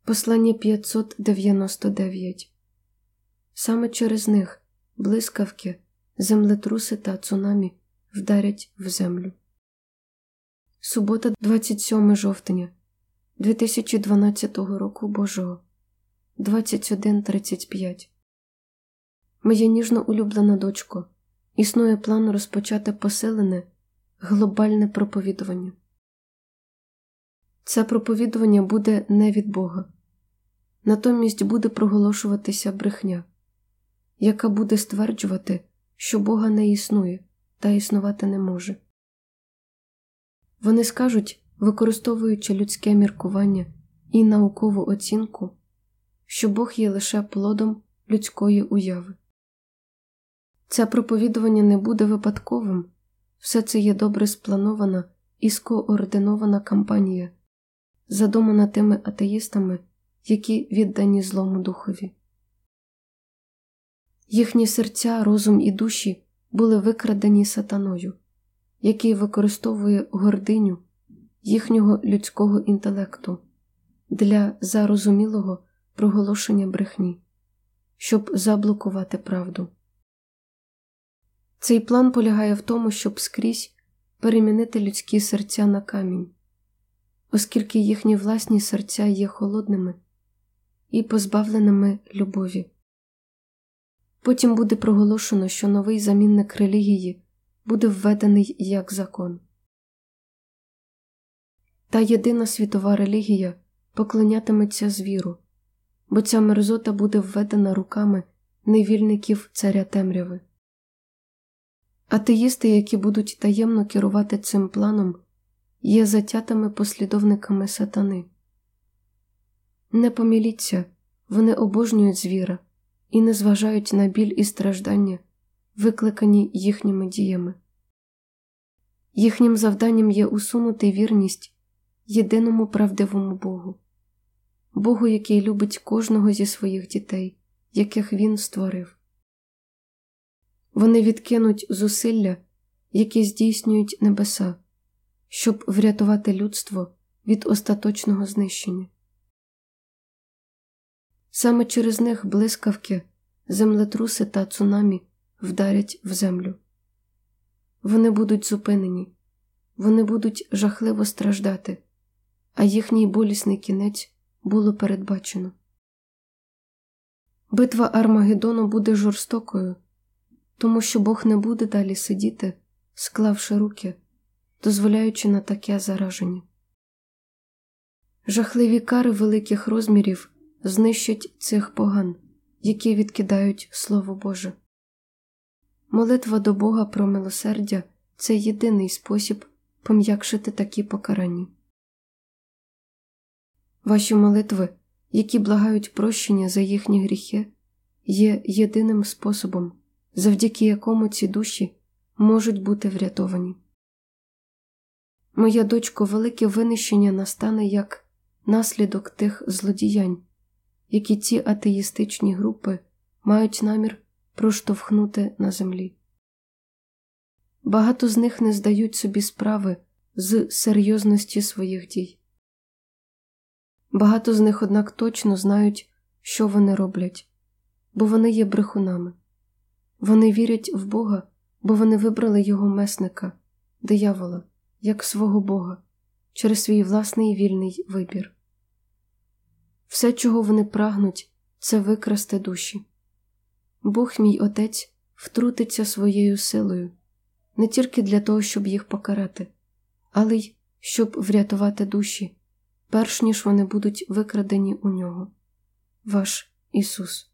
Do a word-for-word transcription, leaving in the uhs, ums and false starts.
Послання п'ятсот дев'яносто дев'ять. Саме через них блискавки, землетруси та цунамі вдарять в землю. Субота, двадцять сьоме жовтня дві тисячі дванадцятого року Божого, двадцять один тридцять п'ять. Моя ніжно улюблена дочко, існує план розпочати посилене, глобальне проповідування. Це проповідування буде не від Бога. Натомість буде проголошуватися брехня, яка буде стверджувати, що Бога не існує та існувати не може. Вони скажуть, використовуючи людське міркування і наукову оцінку, що Бог є лише плодом людської уяви. Це проповідування не буде випадковим, все це є добре спланована і скоординована кампанія, задумана тими атеїстами, які віддані злому духові. Їхні серця, розум і душі були викрадені сатаною, який використовує гординю їхнього людського інтелекту для зарозумілого проголошення брехні, щоб заблокувати правду. Цей план полягає в тому, щоб скрізь перемінити людські серця на камінь, оскільки їхні власні серця є холодними і позбавленими любові. Потім буде проголошено, що новий замінник релігії буде введений як закон. Та єдина світова релігія поклонятиметься звіру, бо ця мерзота буде введена руками невільників царя темряви. Атеїсти, які будуть таємно керувати цим планом, є затятими послідовниками сатани. Не помиліться, вони обожнюють звіра і не зважають на біль і страждання, викликані їхніми діями. Їхнім завданням є усунути вірність єдиному правдивому Богу, Богу, який любить кожного зі своїх дітей, яких Він створив. Вони відкинуть зусилля, які здійснюють небеса, щоб врятувати людство від остаточного знищення. Саме через них блискавки, землетруси та цунамі вдарять в землю. Вони будуть зупинені, вони будуть жахливо страждати, а їхній болісний кінець було передбачено. Битва Армагеддону буде жорстокою, тому що Бог не буде далі сидіти, склавши руки, дозволяючи на таке зараження. Жахливі кари великих розмірів знищать цих поган, які відкидають Слово Боже. Молитва до Бога про милосердя – це єдиний спосіб пом'якшити такі покарання. Ваші молитви, які благають прощення за їхні гріхи, є єдиним способом, завдяки якому ці душі можуть бути врятовані. Моя дочко, велике винищення настане як наслідок тих злодіянь, які ці атеїстичні групи мають намір проштовхнути на землі. Багато з них не здають собі справи з серйозності своїх дій. Багато з них, однак, точно знають, що вони роблять, бо вони є брехунами. Вони вірять в Бога, бо вони вибрали його месника, диявола, як свого Бога, через свій власний вільний вибір. Все, чого вони прагнуть, це викрасти душі. Бог, мій Отець, втрутиться своєю силою, не тільки для того, щоб їх покарати, але й щоб врятувати душі, перш ніж вони будуть викрадені у нього. Ваш Ісус.